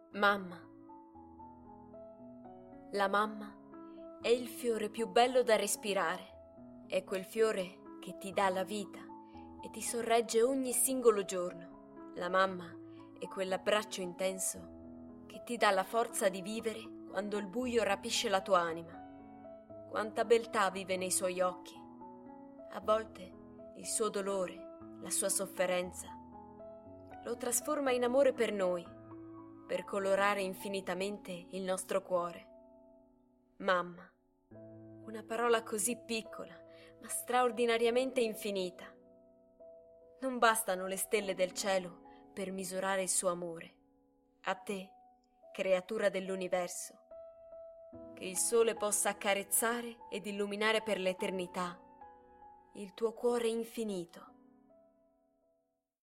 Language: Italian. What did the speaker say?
Mamma. La mamma è il fiore più bello da respirare. È quel fiore che ti dà la vita e ti sorregge ogni singolo giorno. La mamma è quell'abbraccio intenso che ti dà la forza di vivere quando il buio rapisce la tua anima. Quanta beltà vive nei suoi occhi. A volte il suo dolore, la sua sofferenza, lo trasforma in amore per noi, per colorare infinitamente il nostro cuore. Mamma, una parola così piccola, ma straordinariamente infinita. Non bastano le stelle del cielo per misurare il suo amore. A te, creatura dell'universo, che il sole possa accarezzare ed illuminare per l'eternità il tuo cuore infinito.